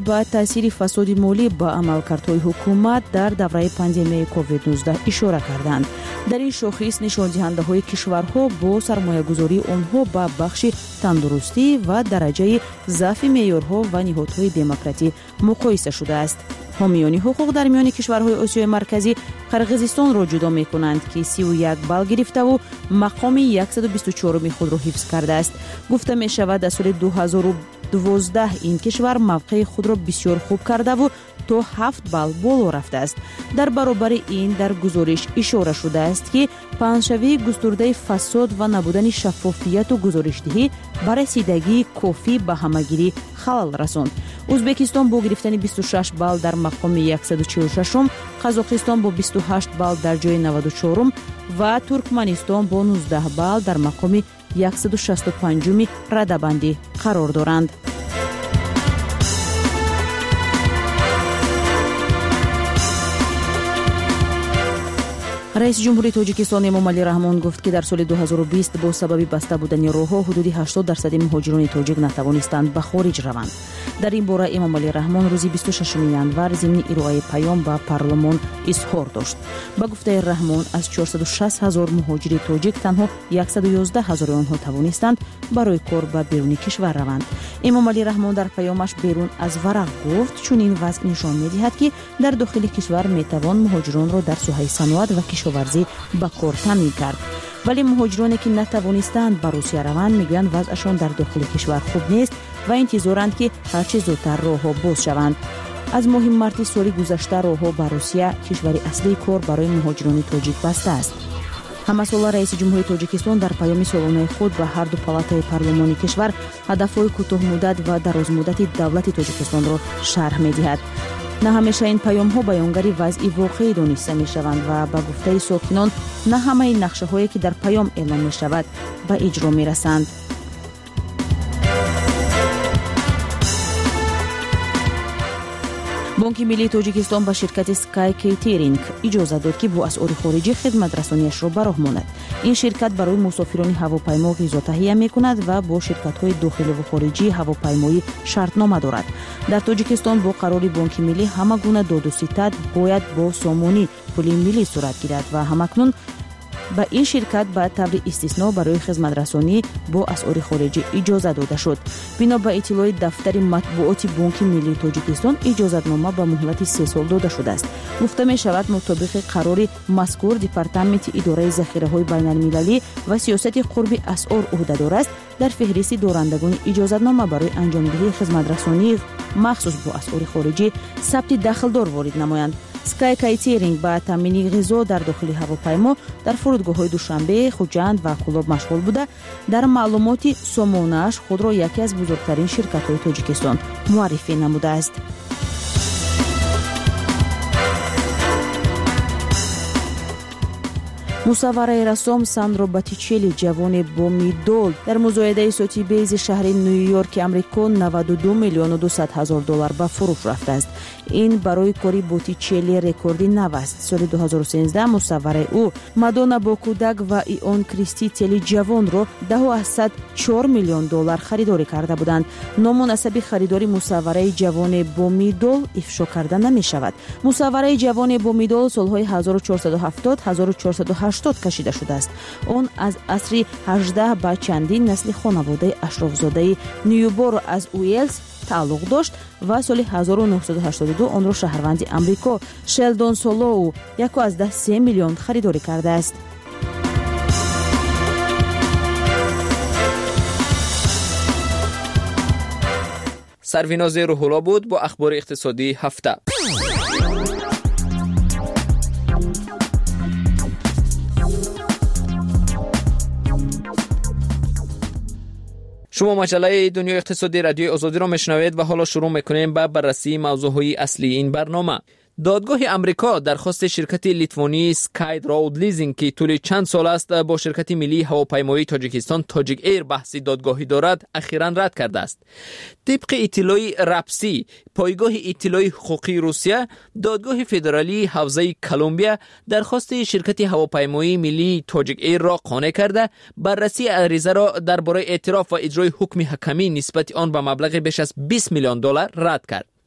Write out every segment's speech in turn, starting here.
با تاثیر فساد مالی با عملکردهای حکومت در دوره پاندمی کووید 19 اشاره کردند. در این شاخص نشان دهنده های کشورها با سرمایه گذاری آنها با بخش تندرستی و درجه ضعف معیارها و نهادهای دموکراتی مقایسه شده است. حامیان حقوق در میان کشورهای آسیای مرکزی قرقیزستان را جدا می کنند که 31 بال گرفته و مقام 124 خود را حفظ کرده است. گفته می شود در سال 2012 این کشور موقع خود را بسیار خوب کرده و تا 7 بال بالا رفته است. در برابر این در گزارش اشاره شده است که پنجشنبه گسترده فساد و نبودن شفافیت و گزارشدهی بر رسیدگی کافی به همگیری خلل رساند. ازبکستان با گرفتن 26 بال در مقام 146م، قزاقستان با 28 بال در جای 94م و ترکمنستان با 19 بال در مقام 165م رده‌بندی قرار دارند. رئیس جمهوری تاجیکستان امامعلی رحمان گفت که در سال 2020 با سبب بسته بودن راه‌ها حدود 80% مهاجران تاجیک نتوانستند به خارج روند. در این باره امامعلی رحمان روز 26 ینور ضمن ارائه پیام به پارلمان اظهار داشت. با گفته رحمان از 460,000 مهاجر تاجیک تنها 111,000 آنها توانستند برای کار به بیرون کشور روند. امامعلی رحمان در پیامش بیرون از ورق گفت چون این وضع نشان می‌دهد که در داخل کشور میتوان مهاجران را در ساحه صنعت و کشاورزی به کار تامین کرد. ولی مهاجرانی که نتوانستند به روسیه روند میگویند وضعشان در داخل کشور خوب نیست و انتظارند که هرچه زودتر راه‌ها باز شوند. از ماه مارس سال گذشته راه‌ها به روسیه کشور اصلی کار برای مهاجران تاجیک بسته است. همسال رئیس جمهوری تاجیکستان در پیام سالانه خود به هر دو پالاتای پارلمانی کشور هدف‌های کوتاه مدت و دراز مدت دولت تاجیکستان را شرح می‌دهد. نه همیشه این پیام‌ها بیانگری وضع واقعی دانسته می‌شوند و به گفته ساکنان نه همه این نقشه‌هایی که در پیام اعلام می‌شود به اجرا می‌رسند. بانک ملی تاجیکستان به شرکت سکای کیترینگ اجازه داد که با اسعار خارجی خدمت رسانیش را به راه ماند. این شرکت برای مسافران هواپیما غذا تهیه می‌کند و با شرکت‌های داخلی و خارجی هواپیمایی شرطنامه دارد. در تاجیکستان با قرار بانک ملی همه گونه داد و ستد باید با سامانی پول ملی صورت گیرد و همکنون با این شرکت به طور استثنا برای خدمت رسانی با اسعار خارجی اجازه داده شد. بنا به اطلاع دفتر مطبوعات بانک ملی تاجیکستان اجازتنامه به مهلت 3 سال داده شده است. گفته می شود مطابق قرار مذکور دپارتمنت اداره ذخیره‌های بین‌المللی و سیاست قرب اسعار عهدهدار است در فهرست دارندگان اجازتنامه برای انجامدهی خدمت رسانی مخصوص با اسعار خارجی ثبت دخلدار وارد نمایند. سکای کیترینگ با تامین غذا در داخل هواپیما در فرودگاه‌های دوشنبه، خوجند و خلاب مشغول بوده. در معلومات سامانه‌اش خود را یکی از بزرگترین شرکت‌های تاجیکستان معرفی نموده است. مصور رسام ساندرو باتیچلی جوان با مدال در مزایده سوتیبیز شهر نیویورک امریکا 92 میلیون و 200 هزار دلار به فروش رفته است. این برای کاری باتیچلی رکوردی نو است. سال 2013 مصور او مادونا با کودک و ایون کریستی تلی جوان را 10.4 میلیون دلار خریداری کرده بودند. نامناسب خریداری مصور جوان با مدال افشا کرده نمی شود. مصور جوان با مدال سالهای 1470-1480 کشیده شده است. آن از عصر 18 با چندین نسل خانواده اشرافزاده نیوبور از ویلز تعلق داشت و سال 1982 آن را شهروند امریکا شلدون سولو 1.3 میلیون خریداری کرده است. سرویناز روح‌الله بود با اخبار اقتصادی هفته. شما مجله دنیا اقتصادی رادیو آزادی را میشنوید و حالا شروع میکنیم به بررسی موضوعهای اصلی این برنامه. دادگاه امریکا درخواست شرکت لیتوانی سکای راود لیزینگ که طول چند سال است با شرکت ملی هواپیمایی تاجیکستان تاجیک ایر بحثی دادگاهی دارد اخیراً رد کرده است. طبق اطلاع رپسی پایگاه اطلاع حقوقی روسیه، دادگاه فدرالی حوزه کلمبیا درخواست شرکت هواپیمایی ملی تاجیک ایر را قانع کرده بررسی عریضه را درباره اعتراف و اجرای حکم حکمی نسبت آن به مبلغ بیش از 20 میلیون دلار رد کرد.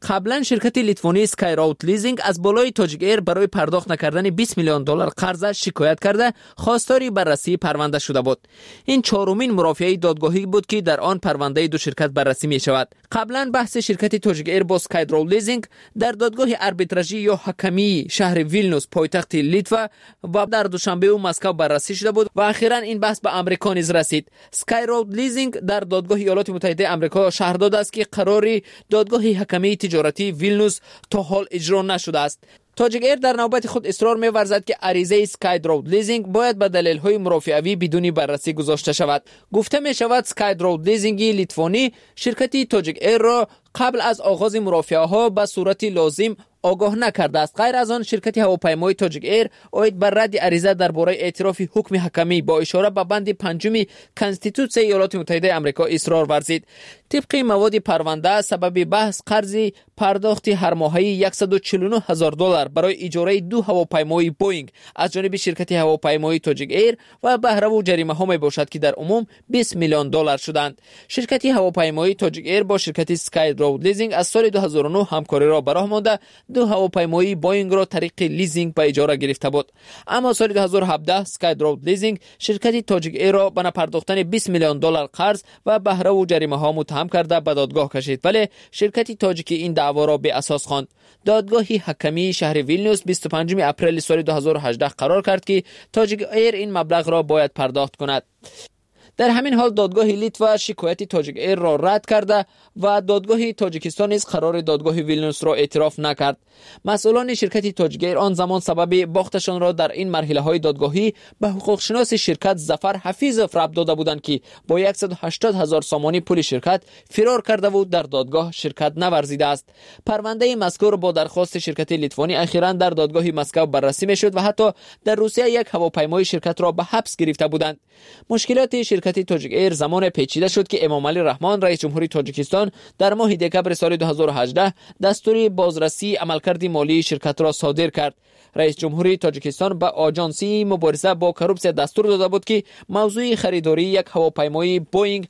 قبلا شرکت لیتوانی اسکای راوت لیزینگ از بالای تاجیک ایر برای پرداخت نکردن 20 میلیون دلار قرض شکایت کرده خواستاری بررسی پرونده شده بود. این چهارمین مرافعه دادگاهی بود که در آن پرونده دو شرکت بررسی می شود. قبلا بحث شرکت تاجیک ایر با اسکای راوت لیزینگ در دادگاه آربیتراژی یا حکمی شهر ویلنوس پایتخت لیتوا و در دوشنبه و مسکو بررسی شده بود و اخیراً این بحث به آمریکا نیز رسید. اسکای راوت لیزینگ در دادگاه ایالات متحده آمریکا شهر داده است که قراری دادگاه حکمی تجارتی ویلنوس تا حال اجرا نشده است. تاجیک ایر در نوبت خود اصرار می‌ورزد که عریضه اسکای راوت لیزینگ باید به دلایل‌های مرافعه‌ای بدون بررسی گذاشته شود. گفته می‌شود اسکای راوت لیزینگ لیتوانی شرکت تاجیک ایر را قبل از آغاز مرافعه‌ها به صورت لازم آگاه نکرده است. غیر از آن شرکت هواپیمایی تاجیک ایر اوید بر رد عریضه درباره اعتراف حکم حکمی با اشاره به بند 5 کانستیتوسیون ایالات متحده آمریکا اصرار ورزید. طبق مواد پرونده سبب بحث قرض پرداخت هر ماهی $149,000 برای اجاره 2 هواپیمای بوئینگ از جانب شرکت هواپیمایی تاجیک ایر و بهره و جریمه ها می باشد که در عموم $20 میلیون شدند. شرکت هواپیمایی تاجیک ایر با شرکت اسکای راوت لیزینگ از سال 2009 همکاری را به راه مانده 2 هواپیمایی بوئینگ را طریق لیزینگ به اجاره گرفته بود. اما سال 2017 اسکای راوت لیزینگ شرکت تاجیک ایر را به نپرداختن $20 میلیون قرض و بهره و جریمه ها متهم کرده به دادگاه کشید، ولی شرکت تاجیکی این دعوا را به اساس خواند. دادگاه حکمی شهر ویلنیوس 25 اپریل سال 2018 قرار کرد که تاجیک ایر این مبلغ را باید پرداخت کند. در همین حال دادگاه لیتوا شکایت تاجیک ایر را رد کرده و دادگاه تاجیکستان نیز قرار دادگاه ویلنیوس را اعتراف نکرد. مسئولان شرکت تاجیک ایر آن زمان سبب باختشان را در این مرحله های دادگاهی به حقوق شناس شرکت ظفر حفیظ رب داده بودند که با 180,000 سامانی پول شرکت فرار کرده و در دادگاه شرکت نورزیده است. پرونده مذکور با درخواست شرکت لیتوانی اخیراً در دادگاه مسکو بررسی میشد و حتی در روسیه یک هواپیمای شرکت را به حبس گرفته بودند. مشکلات شرکت تاجیک ایر زمان پیچیده شد که امامعلی رحمان رئیس جمهوری تاجیکستان در ماه دکمبر سال 2018 دستور بازرسی عملکرد مالی شرکت را صادر کرد. رئیس جمهوری تاجیکستان به آژانسی مبارزه با کروپسیا دستور داده بود که موضوع خریداری یک هواپیمای بوئینگ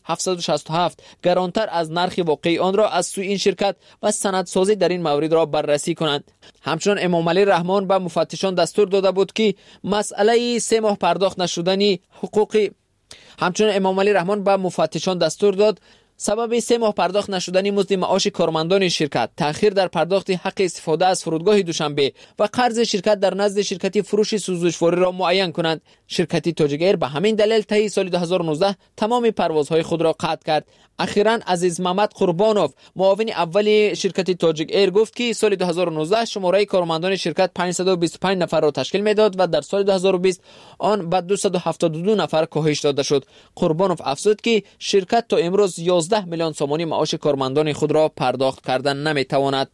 767 گرانتر از نرخ واقعی آن را از سوی این شرکت و سندسازی در این مورد را بررسی کنند. همچنین امامعلی رحمان به مفتشان دستور داده بود که مسئله 3 ماه پرداخت نشدنی حقوقی همچنین امامعلی رحمان به مفتشان دستور داد سبب 3 ماه پرداخت نشدنی مزد معاش کارمندان شرکت، تأخیر در پرداخت حق استفاده از فرودگاه دوشنبه و قرض شرکت در نزد شرکت فروش سوزشواری را معین کنند. شرکت تاجیک ایر به همین دلیل طی سال 2019 تمام پروازهای خود را قطع کرد. اخیراً عزیز محمد قربانوف معاون اول شرکت تاجیک ایر گفت که سال 2019 شماره کارمندان شرکت 525 نفر را تشکیل میداد و در سال 2020 آن به 272 نفر کاهش داده شد. قربانوف افزود که شرکت تا امروز 11 میلیون سامانی معاش کارمندان خود را پرداخت کردن نمیتواند.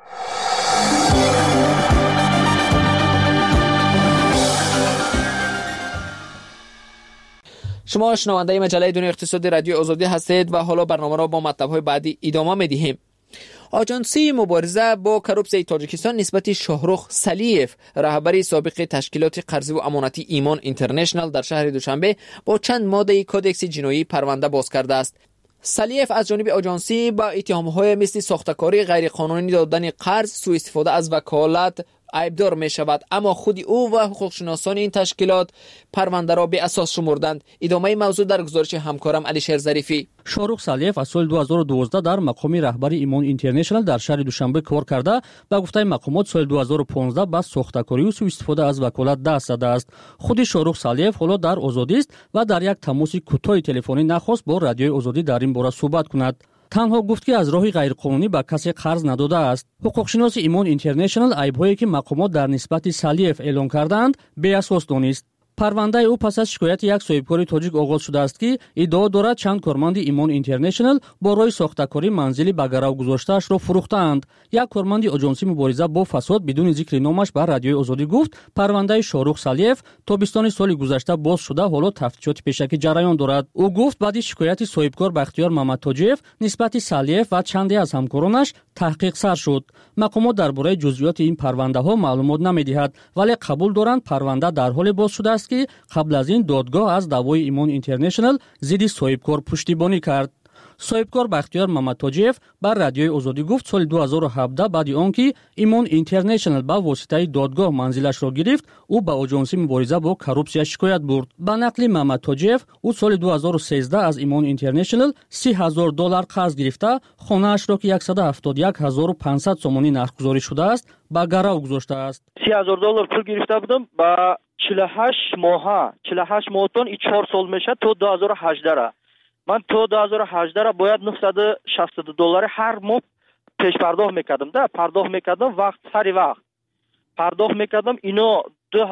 شما شنونده مجله دنیای اقتصادی رادیو آزادی هستید و حالا برنامه را با مطلب‌های بعدی ادامه می‌دهیم. آژانسی مبارزه با کروپسیا تاجیکستان نسبت شاهرخ سلیف رهبر سابق تشکیلات قرضی و امانتی ایمان اینترنشنال در شهر دوشنبه با چند ماده کودکس جنایی پرونده باز کرده است. سلیف از جانب آژانسی با اتهام‌های مثل ساختکاری غیرقانونی دادن قرض، سوء استفاده از وکالت عیبدار می شود، اما خود او و حقوق شناسان این تشکیلات پرونده را به اساس شمردند. ادامه موضوع در گزارش همکارم علیشیر ظریفی. شاهرخ سلیف از سال 2012 در مقام رهبری ایمان اینترنشنال در شهر دوشنبه کار کرده و گفته مقامات سال 2015 با ساختکاری و سوء استفاده از وکالت دست زده است. خود شاهرخ سلیف حالا در آزادی است و در یک تماس کوتاه تلفنی نخواست با رادیوی آزادی در این باره صحبت کند. تنها گفت که از راه غیرقانونی به کسی قرض نداده است. حقوقشناس ایمان اینترنشنال عیب‌هایی که مقامات در نسبت سلیف اعلام کردند بی اساس دانست. پرونده او پس از شکایت یک صاحبکار تاجیک آغاز شده است که ادعا دارد چند کارمند ایمان اینترنشنال با راه ساختکاری منزلی به گرو گذاشته‌اش را فروختند. یک کارمند آژانسی مبارزه با فساد بدون ذکر نامش به رادیوی آزادی گفت پرونده شاهرخ سلیف تابستان سال گذشته باز شده، حالا تفتیشات پیشکی جریان دارد. او گفت بعد از شکایت صاحبکار بختیار محمد تاجیف نسبت سلیف و چندی از همکارانش تحقیق سر شد. مقامات درباره جزئیات این پرونده ها معلومات نمی‌دهند، ولی قبول دارند پرونده در حال باز شده است که قبل از این دادگاه از دعوای ایمان اینترنشنال ضد صاحبکار پشتیبانی کرد. صاحبکار بختیار مامدتاجیف بر رادیوی آزادی گفت سال 2017 بعد آنکه ایمان اینترنشنال با واسطه دادگاه منزلش را گرفت او به آژانس مبارزه با کروپسیا شکایت برد. به نقل مامدتاجیف او سال 2013 از ایمان اینترنشنال $30,000 قرض گرفته خانه‌اش را که 171,500 سومانی نرخ‌گذاری شده است به گرو گذاشته است. $30,000 پول گرفته بودم با 48 ماهتون 4 سال میشه تا 2018 را. من تا 2018 را باید $960 هر ماه پیش پرداخت میکردم. پرداخت میکردم هر وقت پرداخت میکردم. اینو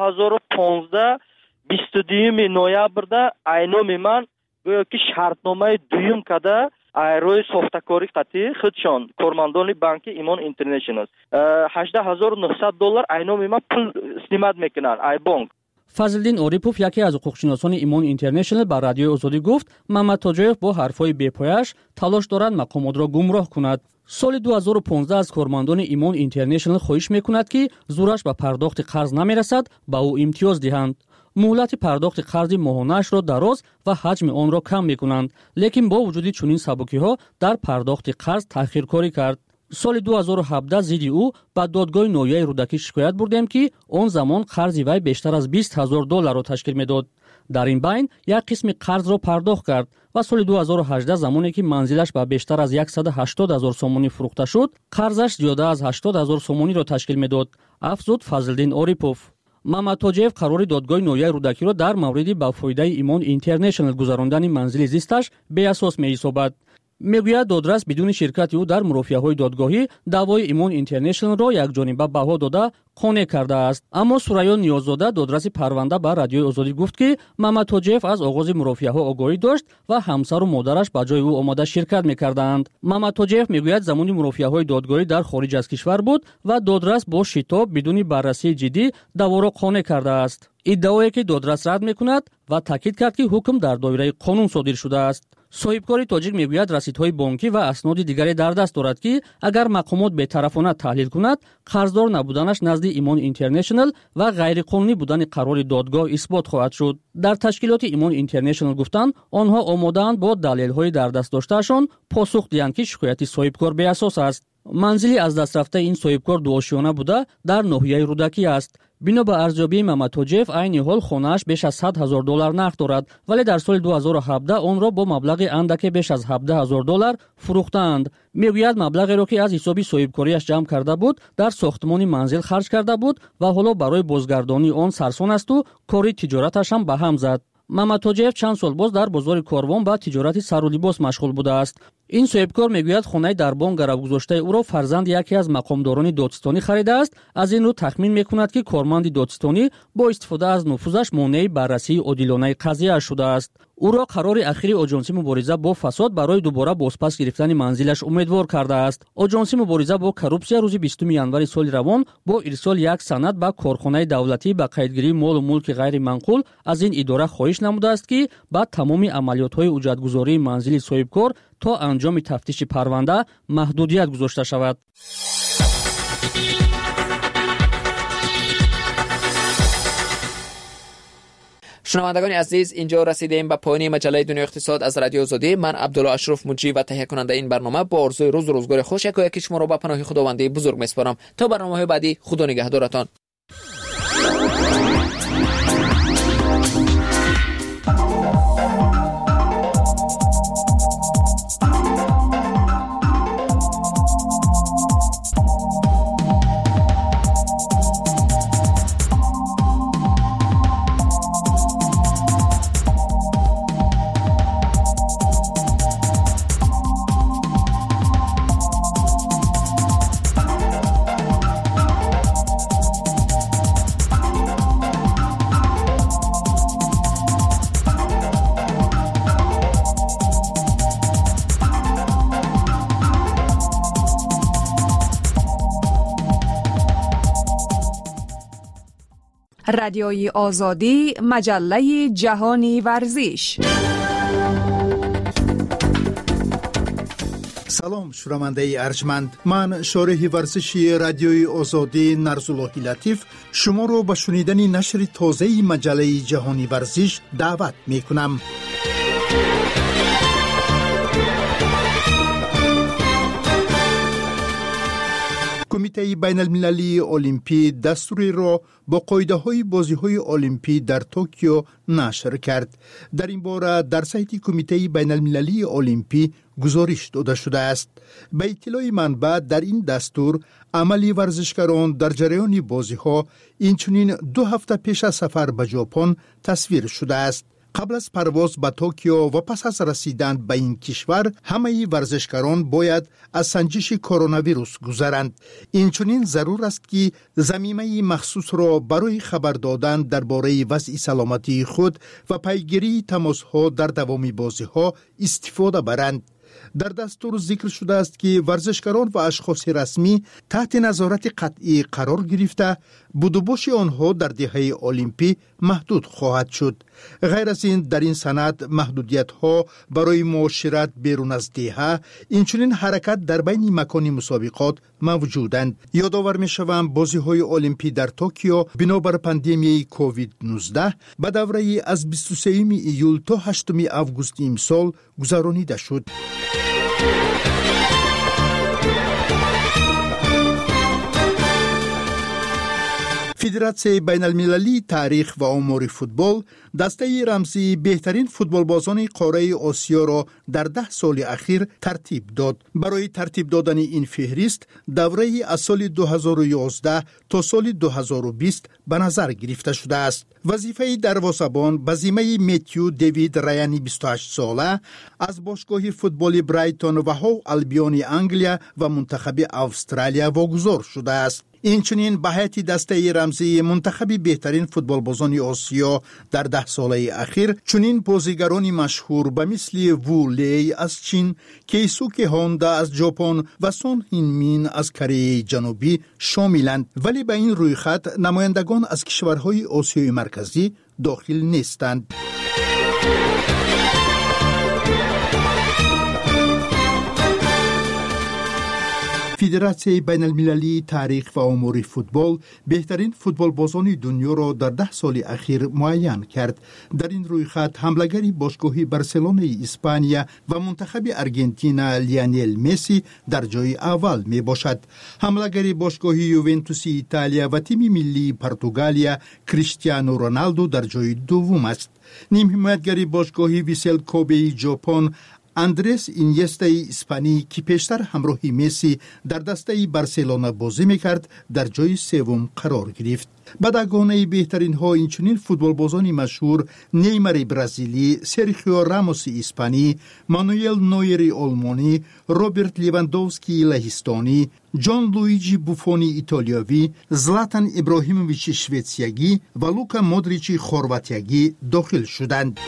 2015 22 نوامبر اینام من گویا که شرطنامه دویم کده روی ساختکاری قطعی خودشان کارمندان بانک ایمان اینترنشنال $18,900 اینام من پول سنیمت میکنن ای بانک. فضلدین اوریپوف یکی از حقوقشناسان ایمان اینترنشنال بر رادیوی آزادی گفت مامدتاجیف با حرفای بی‌پایه‌اش تلاش دارد مقامات را گمراه کند. سال 2015 از کارمندان ایمان اینترنشنال خواهش میکند که زورش به پرداخت قرض نمیرسد با او امتیاز دهند. مهلت پرداخت قرض ماهانه‌اش را دراز و حجم آن را کم میکنند، لیکن با وجود چنین سبکی‌ها در پرداخت قرض تأخیرکاری کرد. سال 2017 ضد او به دادگاه نویای رودکی شکایت بردیم که آن زمان قرض وی بیشتر از $20,000 را تشکیل میداد. در این بین یک قسم قرض را پرداخت کرد و سال 2018 زمانی که منزلش به بیشتر از 180,000 سومانی فروخته شد قرضش زیاده از 80,000 سومانی را تشکیل میداد، افزود فضلدین اوریپوف. مامدتاجیف قرار دادگاه نویای رودکی را در مورد با فایده ایمان اینترنشنال گذراندن منزل زیستش بی اساس می‌یابد. میگوید دادرس بدون شرکت او در مرافعه‌های دادگاهی دعوای ایمان اینترنشنال را یکجانبه بها داده قانع کرده است. اما سوریا نیاززاده دادرس پرونده بر رادیوی آزادی گفت که مامدتاجیف از آغاز مرافعه‌ها آگاهی داشت و همسر و مادرش به جای او آمده شرکت می‌کردند. مامدتاجیف میگوید زمانی مرافعه‌های دادگاهی در خارج از کشور بود و دادرس با شتاب بدون بررسی جدی دعوا را قانع کرده است. ادعایی که دادرس رد می‌کند و تاکید کرد که حکم در دایره قانون صادر شده است. صاحبکار تاجیک میگوید رسیدهای بانکی و اسناد دیگری در دست دارد که اگر مقامات بی‌طرفانه تحلیل کند قرضدار نبودنش نزد ایمان اینترنشنال و غیرقانونی بودن قرار دادگاه اثبات خواهد شد. در تشکیلات ایمان اینترنشنال گفتند آنها آماده‌اند با دلایل‌های در دست داشتهشان پاسخ دهند که شکایت صاحبکار بی اساس است. منزلی از دست رفته این صاحبکار دوآشیانه بوده در ناحیه رودکی است. بنا به ارزیابی مامدتاجیف عین حال خانه‌اش بیش از $100,000 نقد دارد، ولی در سال 2017 آن را با مبلغ اندکی بیش از $17,000 فروختند. میگوید مبلغی را که از حساب صاحبکاریش جمع کرده بود در ساختمان منزل خرج کرده بود و حالا برای بازگردانی آن سرسان است و کاری تجارتش هم به هم زد. مامدتاجیف چند سال باز در بازار کاروان با تجارت سر و لباس مشغول بوده است. این صاحبکار میگوید خانه در بانک گرو گذاشته او را فرزند یکی از مقامداران دادستانی خریده است. از این رو تخمین میکند که کارمند دادستانی با استفاده از نفوذش مانع بررسی عادلانه قضیه شده است. او را قرار اخیر آژانس مبارزه با فساد برای دوباره بازپس گرفتن منزلش امیدوار کرده است. آژانس مبارزه با کروپسیا روز 20 ژانویه سال روان با ارسال یک سند به کارخانه دولتی به قیدگیری مال و ملک غیر منقول از این اداره خواهش نموده است که با تمام عملیات‌های اجرتگذاری منزل صاحبکار تا انجام تفتیش پرونده محدودیت گذاشته شود. شنوندگان عزیز، اینجا رسیدیم به پایان مجله دنیای اقتصاد از رادیو آزادی. من عبدالله اشرف مجری و تهیه کننده این برنامه با آرزوی روز و روزگار خوش یکی شما را به پناه خداوند بزرگ میسپارم. تا برنامه‌های بعدی، خدا نگهدارتان. رادیوی آزادی، مجله جهانی ورزش. سلام شنونده ارجمند، من شارح ورزشی رادیوی آزادی نرزالله لطیف شما رو به شنیدن نشر تازه مجله جهانی ورزش دعوت می کنم. کمیته بین المللی المپی دستوری را با قاعده های بازی های المپی در توکیو نشر کرد. در این باره در سایت کمیته بین المللی المپی گزارش داده شده است. به اطلاع منبع در این دستور عملی ورزشکاران در جریان بازی ها اینچنین 2 هفته پیش از سفر به ژاپن تصویر شده است. قبل از پرواز به توکیو و پس از رسیدن به این کشور همه ورزشکاران باید از سنجش کرونا ویروس گذرند. اینچنین ضرور است که ضمیمه مخصوص را برای خبر دادن درباره وضع سلامتی خود و پیگیری تماس‌ها در دوام بازی‌ها استفاده برند. در دستور ذکر شده است که ورزشکاران و اشخاص رسمی تحت نظارت قطعی قرار گرفته بودوباش آنها در دهه المپی محدود خواهد شد. غیر از این در این سند محدودیت ها برای معاشرت بیرون از دهه اینچنین حرکت در بین مکان مسابقات موجودند. یادآور می شوم بازی های المپی در توکیو بنابر پاندمی کووید 19 به دوره از 23 ایول تا 8 آگوست امسال گذرانیده شد. فدراسیون بین المللی تاریخ و امور فوتبال دسته رمزی بهترین فوتبال بازان قاره آسیا را در 10 سال اخیر ترتیب داد. برای ترتیب دادن این فهرست دوره از سال 2011 تا سال 2020 به نظر گرفته شده است. وظیفه دروازه‌بان به ذمه متیو دیوید رایانی 28 ساله از باشگاه فوتبال برایتون و هو البیون انگلیا و منتخب استرالیا واگذار شده است. اینچنین به هیئت دسته رمزی منتخب بهترین فوتبال بازان آسیا در 10 ساله اخیر چنین بازیگرانی مشهور به مثل وو لی از چین، کیسوکی هوندا از ژاپن و سون هین مین از کره جنوبی شاملند، ولی به این رویخط نمایندگان از کشورهای آسیای مرکزی داخل نیستند. فدراسیون بین المللی تاریخ و امور فوتبال بهترین فوتبال بازان دنیا را در 10 سال اخیر معین کرد. در این رویخط حمله‌گر باشگاه برسلونه اسپانیا و منتخب آرژانتین لیونل مسی در جای اول می باشد. حمله‌گر باشگاه یوونتوس ایتالیا و تیم ملی پرتغالیا کریستیانو رونالدو در جای دوم است. نیم حمایتگر باشگاه ویسل کوبه ژاپن اندرس اینیستا اسپانی که پیشتر همراه مسی در دسته برسلونا بازی میکرد در جای سوم قرار گرفت. بدگانه بهترین ها اینچنین فوتبال بازان مشهور نیمار برزیلی، سرخیو راموس اسپانی، مانوئل نویر آلمانی، روبرت لیواندوفسکی لهستانی، جان لویجی بوفونی ایتالیایی، زلاتان ابراهیموویچ شویتسیایی و لوکا مودریچ خرواتیایی داخل شدند.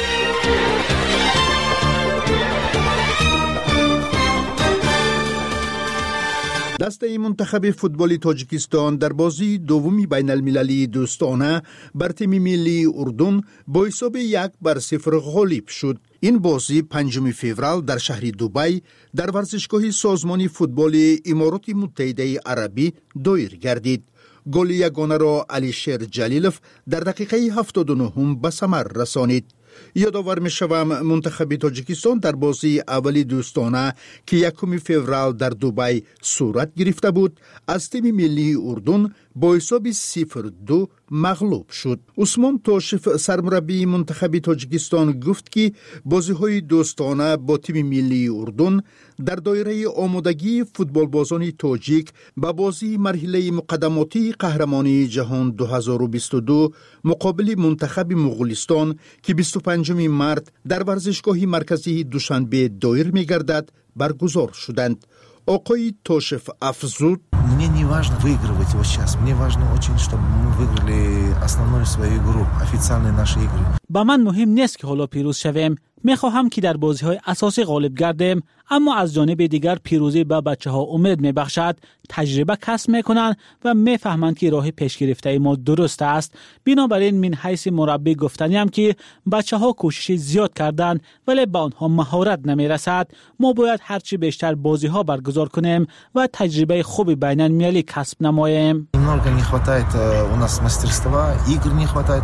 دسته منتخب فوتبال تاجیکستان در بازی دومی بین المللی دوستانه بر تیم ملی اردن با حساب 1-0 غالب شد. این بازی 5 فوریه در شهر دبی در ورزشگاه سازمان فوتبال امارات متحده عربی دایر گردید. گل یگانه را علیشیر جلیلوف در دقیقه 79 به ثمر رسانید. یادآور می شوم منتخب تاجیکستان در بازی اولی دوستانه که 1 فوریه در دبی صورت گرفته بود از تیم ملی اردن با حساب 0-2 مغلوب شد. عثمان تاشف سرمربی منتخب تاجیکستان گفت که بازی‌های دوستانه با تیم ملی اردن در دایره آمادگی فوتبال بازان تاجیک به بازی مرحله مقدماتی قهرمانی جهان 2022 مقابل منتخب مغولستان که 25 مارس در ورزشگاه مرکزی دوشنبه دایر می‌گردد برگزار شدند. آقای تاشف افزود: Мне не важно выигрывать вот сейчас. Мне важно очень, чтобы мы выиграли основную свою игру, официальные наши игры. با من مهم نیست که حالا پیروز شویم. میخواهم که در بازی‌های اساسی غالب گردیم، اما از جانب دیگر پیروزی به بچه‌ها امید میبخشد، تجربه کسب میکنند و میفهمند که راه پیش گرفته ما درست است. بنابراین من حیث مربی گفتنیم که بچه‌ها کوشش زیاد کردند ولی به آنها مهارت نمیرسد. ما باید هرچی بیشتر بازی‌ها برگزار کنیم و تجربه خوبی بین المللی کسب نماییم. Немного не хватает у нас мастерства, игр не хватает.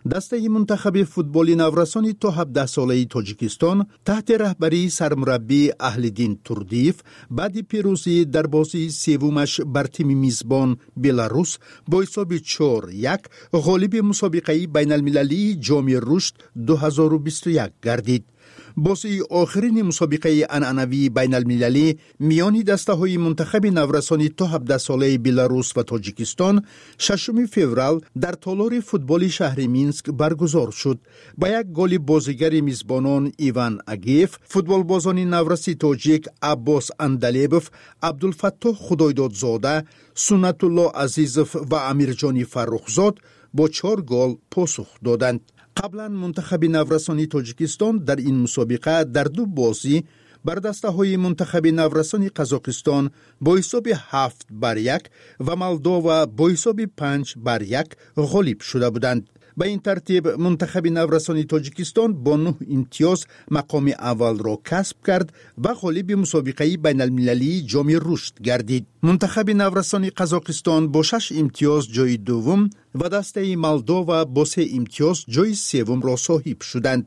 دسته منتخب فوتبال نورسان تا 17 ساله تاجیکستان تحت رهبری سرمربی اهلدین توردیف بعد پیروزی در بازی سومش بر تیم میزبان بلاروس با حساب 4-1 غالب مسابقه بین المللی جام رشد 2021 گردید. بازی آخرین مسابقه عنعنوی بین المللی میان دسته های منتخب نورسانی تا 17 ساله بلاروس و تاجیکستان 6 فوریه در تالار فوتبال شهر مینسک برگزار شد. با یک گل بازیگر میزبانان ایوان اگیف، فوتبال بازان نورسی تاجیک عباس اندلیبف، عبدالفتاح خدایدادزاده، سنت الله عزیزف و امیرجان فرخزاد با 4 گل پاسخ دادند. قبلا منتخب نورسانی تاجیکستان در این مسابقه در 2 بازی بر دسته های منتخب نورسانی قزاقستان با حساب 7-1 و مولداوا با حساب 5-1 غالب شده بودند. به این ترتیب منتخب نورسانی تاجیکستان با 9 امتیاز مقام اول را کسب کرد و غالب مسابقه بین المللی جام رشد گردید. منتخب نورسانی قزاقستان با 6 امتیاز جای دوم و دسته مولداوا با 3 امتیاز جای سوم را صاحب شدند.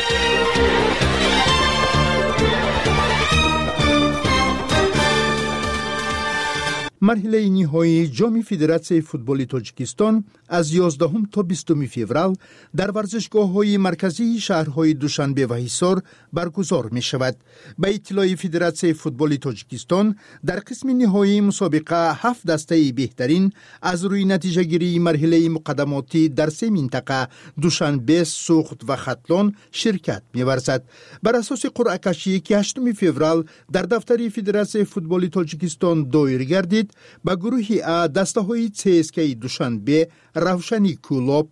مرحله نهایی جام فدراسیون فوتبال تاجیکستان از 11 تا 20 فوریه در ورزشگاه‌های مرکزی شهرهای دوشنبه و حصار برگزار می‌شود. به اطلاع فدراسیون فوتبال تاجیکستان در قسم نهایی مسابقه 7 دسته بهترین از روی نتیجه گیری مرحله مقدماتی در 3 منطقه دوشنبه، سوخت و ختلان شرکت می‌ورزد. بر اساس قرعه کشی که 8 فوریه در دفتر فدراسیون فوتبال تاجیکستان دایر گردید، با گروه ا دسته های CSKA دوشنبه، روشنی کولاب،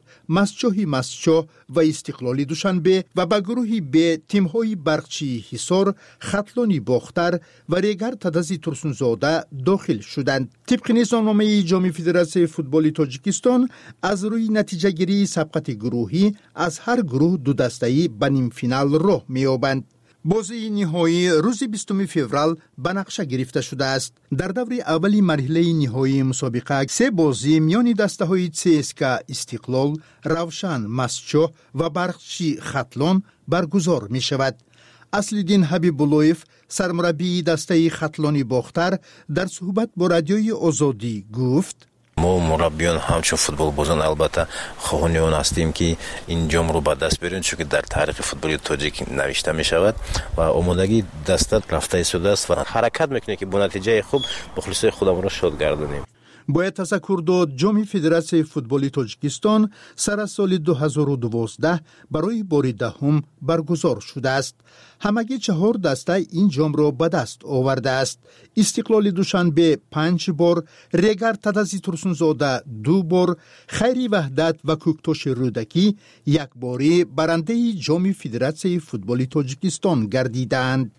مسچو و استقلالی دوشنبه و با گروه ب تیم های برقچی حصار، ختلانی باختر و ریگر تدزی ترسونزاده داخل شدند. طبق نظامنامه جام فدراسیون فوتبال تاجیکستان از روی نتیجه گیری سبقت گروهی از هر گروه 2 دسته‌ای به نیم فینال راه می‌یابند. بازی نهایی روز 20 فوریه به نقشه گرفته شده است. در دور اولی مرحله نهایی مسابقه 3 بازی میان دسته‌های CSKA استقلال، روشن مسچو و برقچی ختلان برگزار می شود. اصلالدین حبیب‌اللهیف سرمربی دسته ختلانی باختر در صحبت با رادیوی آزادی گفت: ما مربیان همچون فوتبال بازان البته خواهان آن هستیم که این جام رو به دست بیاریم، چون که در تاریخ فوتبال تاجیک نوشته می شود و آمادگی دست رفته شده است و حرکت میکنه که با نتیجه خوب مخلصای خودمون رو شاد گردانیم. باید تذکر داد جام فدراسیون فوتبال تاجیکستان سر سال 2012 برای بار دهم برگزار شده است. همگی 4 دسته این جام را به دست آورده است. استقلال دوشنبه 5 بار، ریگر تدزی ترسونزاده 2 بار، خیری وحدت و کوکتاش رودکی 1 باری برنده جام فدراسیون فوتبال تاجیکستان گردیدند.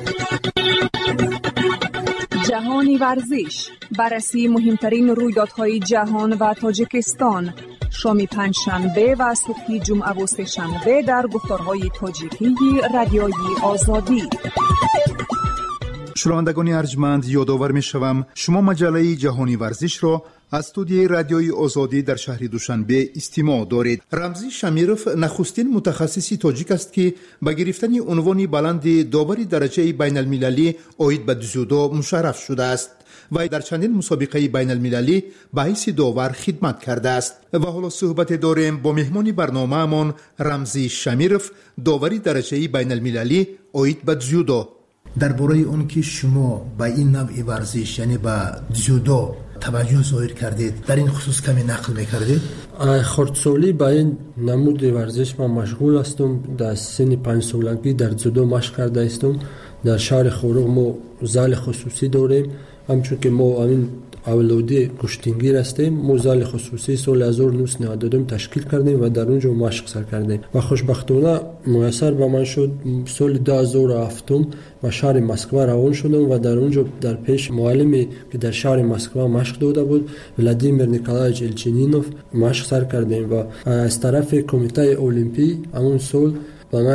جهانی ورزش، بررسی مهمترین رویدادهای جهان و تاجیکستان، شام پنجشنبه و صبح جمعه و سه‌شنبه در گفتارهای تاجیکی رادیوی آزادی. شنوندگان ارجمند، یادآور می‌شوم شما مجله جهانی ورزش را از استودیوی رادیوی آزادی در شهر دوشنبه استماع دارید. رمزی شمیروف نخستین متخصص تاجیک است که به گرفتن عنوان بلند داور درجه بین المللی عاید به جودو مشرف شده است و در چندین مسابقه بین المللی به حیث داور خدمت کرده است. و حالا صحبت داریم با مهمان برنامه‌مان رمزی شمیروف، داوری درجه بین المللی عاید به جودو. درباره اون که شما با این نوع ورزش یعنی با جودو توجه ظاهر کردید، در این خصوص کمی نقل میکردید؟ خردسالی با این نمود ورزش من مشغول هستم. در سن 5 سالگی در جودو مشق کرده هستم. در شهر خوروغ ما زال خصوصی داریم، همچون که ما این اولادی کشتینگیر هستیم. ما زال خصوصی سال 1992 تشکیل کردیم و در اونجا مشق سر کردیم و خوشبختانه میسر به من شد سال 2007 و شهر مسکو روان شدم و در اونجا در پیش معلمی که در شهر مسکو مشق داده بود، ولادیمیر نیکولایویچ الچینینوف، مشق سر کردیم و از طرف کمیته المپی همون سال و من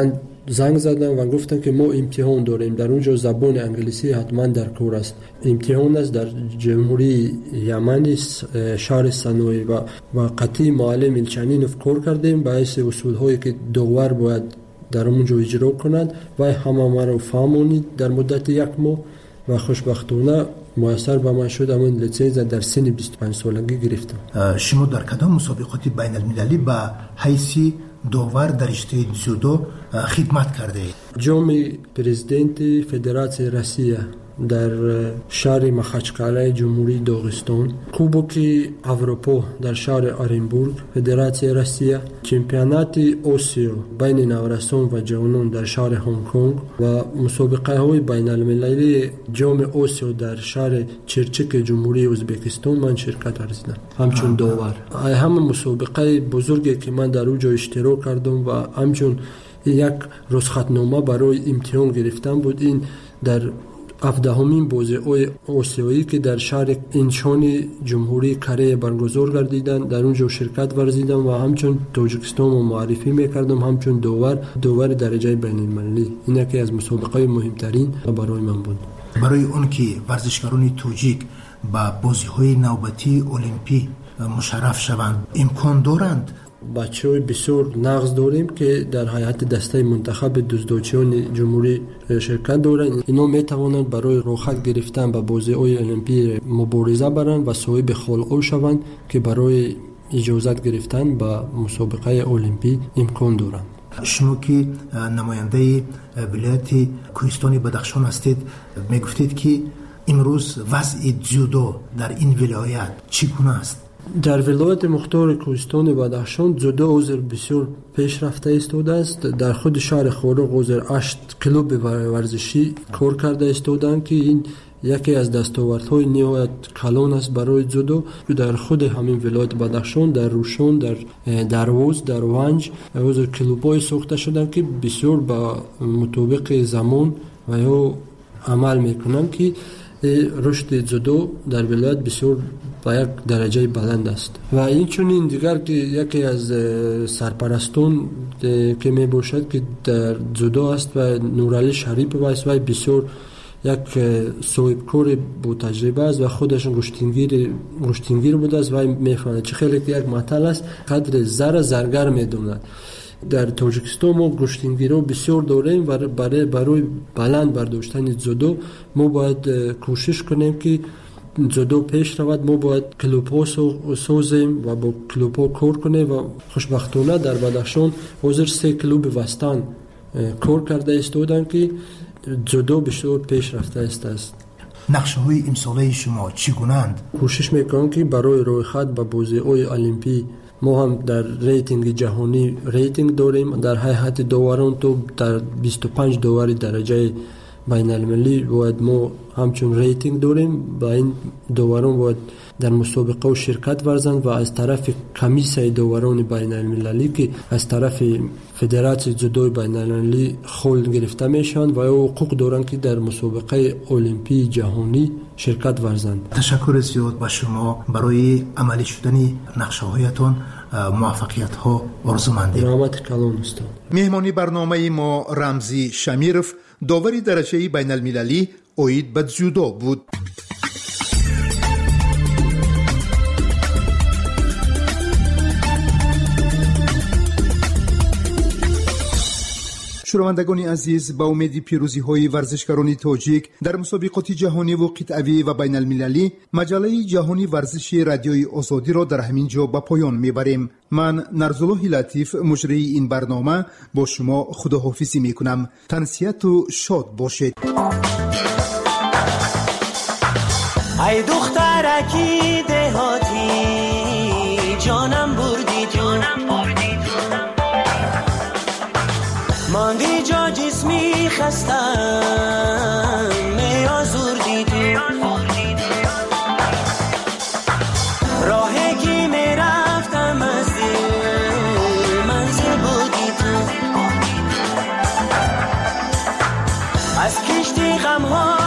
زنگ زدن و گفتن که ما امتحان داریم، در اونجا زبان انگلیسی حتما در کار است. امتحان است در جمهوری یمن شهر سنوی و قطعی معلم الچنینوف کار کردیم باعث اصول هایی که داور باید در اونجا اجرا کنند و همه ما رو فهمونید در مدت 1 ماه و خوشبختانه میسر به من شد. من لیسانس در سن 25 سالگی گرفتم. شما در کدام مسابقات بین المللی به حیث داور در رشته جودو خدمت کرده اید؟ جام پرزیدنت فدراسیون روسیه در شهر مخچکاله جمهوری داغستان، کوبوک اروپا در شهر آرنبورگ فدراسیون روسیه، چمپیونات آسیا بین نوجوانان و جوانان در شهر هنگ کنگ و مسابقه های بین المللی جام آسیا در شهر چرچک جمهوری ازبکستان من شرکت ورزیدم همچون داور. همه مسابقه بزرگی که من در اونجا اشتراک کردم و همچون یک رخصتنامه برای امتحان گرفتم بود. این در 17مین بازی آسیایی که در شهر انشان جمهوری کره برگزار گردیدن در اونجا شرکت ورزیدم و همچون تاجیکستان رو معرفی میکردم همچون داور درجه بین المللی. این یکی از مسابقه مهمترین برای من بود. برای اون که ورزشکاران تاجیک با بازی‌های نوبتی المپی مشرف شوند امکان دارند؟ بچه‌های بسیار نقص داریم که در هیئت دسته منتخب دزدچیان جمهوری شرکت دارند. اینا میتوانند برای راحت گرفتن به بازی‌های المپی مبارزه برند و صاحب خلق شوند که برای اجازت گرفتن به مسابقه المپی امکان دارند. شما که نماینده ولایت کوهستان بدخشان هستید، میگفتید که امروز وضع جودو در این ولایت چگونه است؟ در ولایت مختار کوهستان بدخشان جودو حضور بسیار پیش رفته ایستاده است. در خود شهر خارق حضور 8 کلوب ورزشی کار کرده ایستادند که این یکی از دستاوردهای نهایت کلان است برای جودو. در خود همین ولایت بدخشان در روشون، در دروز، در ونج حضور کلوب‌های ساخته شدند که بسیار با مطابق زمان و یا عمل میکنند که رشد جودو در ولایت بسیار با یک درجه بلند است. و این چنین دیگر که یکی از سرپرستان که می باشد که در جودو است و نورعلی شریف است و بسیار یک صاحب کار با تجربه است و خودش گشتینگیر بوده است و میفهمد چه خیلی که یک مطلب است قدر زرگر میدوند. در تاجیکستان ما گشتینگیرا بسیار داریم و برای بلند برداشتن جودو ما باید کوشش کنیم که جودو پیش رود. ما باید کلوب‌ها سازیم و با کلوب‌ها کار کنیم و خوشبختانه در بدخشان حاضر 3 کلوب وستان کار کرده ایستادند که جودو بسیار پیش رفته است. نقشه‌های امساله شما چگونه‌اند؟ کوشش میکنم که برای روی خط به بازی‌های المپی ما هم در ریتینگ جهانی ریتینگ داریم. در هیئت داوران تو در 25 داوری درجه بین المللی باید ما همچون ریتینگ داریم. با این داوران باید در مسابقه و شرکت ورزند و از طرف کمیسیون داوران بین المللی که از طرف فدراسیون جودو بین المللی خلد گرفته میشن و حقوق دارند که در مسابقه المپی جهانی شرکت ورزند. تشکر زیاد به شما. برای عملی شدن نقشه‌هایتان موفقیت ها آرزومندیم. رحمت کلام استاد. مهمانی برنامه ما رمزی شمیرف داوری درجه بین المللی اوید به جودو بود. شنوندگان عزیز، با امید پیروزی های ورزشکاران تاجیک در مسابقات جهانی و قطعی و بین المللی، مجله جهانی ورزش رادیوی آزادی را در همین جا به پایان میبریم. من نرزالله لطیف مجری این برنامه با شما خداحافظی میکنم. تنسیت و شاد باشید. ای دخترکی دهاتی جانم بردی تو، ماندی جا جسمی خستم میازوردی تو، راهی که میرفتم از دل منزل بودی تو، از کشتی غمها